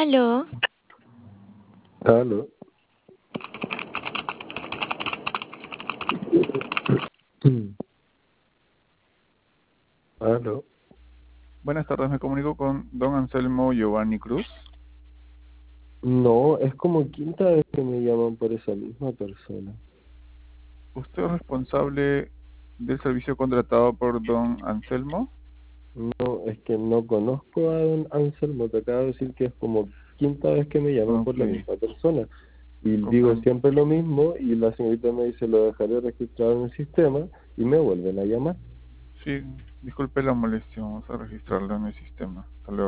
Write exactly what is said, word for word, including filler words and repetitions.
Aló, Aló. Aló. Buenas tardes, me comunico con don Anselmo Giovanni Cruz. No, es como quinta vez que me llaman por esa misma persona. ¿Usted es responsable del servicio contratado por don Anselmo? No, es que no conozco a don Anselmo. Te acabo de decir que es como quinta vez que me llaman por Ok, la misma persona. Y digo comprendo. siempre lo mismo y la señorita me dice lo dejaré registrado en el sistema y me vuelven a llamar. Sí, disculpe la molestia, vamos a registrarlo en el sistema. Hasta luego.